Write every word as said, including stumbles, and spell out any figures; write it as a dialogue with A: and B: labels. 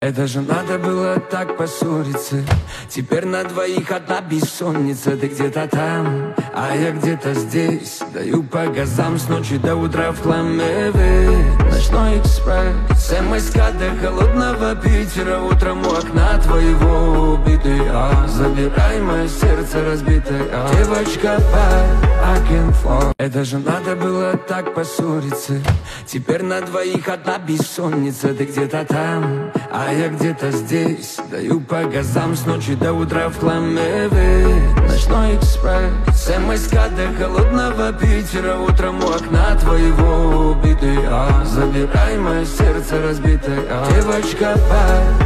A: Это же надо было так поссориться. Теперь на двоих одна бессонница. Ты где-то там, а я где-то здесь. Даю по газам с ночи до утра в хламе весь. Ночной экспресс, МСК до холодного Питера. Утром у окна твоего убитый, а забирай мое сердце разбитое, а девочка по I can fall. Это же надо было так поссориться. Теперь на двоих одна бессонница. Ты где-то там, а я где-то здесь. Даю по газам с ночи до утра в хламе весь. Ночной экспресс, МСК до холодного Питера. Утром у окна твоего убитый, а забирай мое сердце разбитое, а девочка по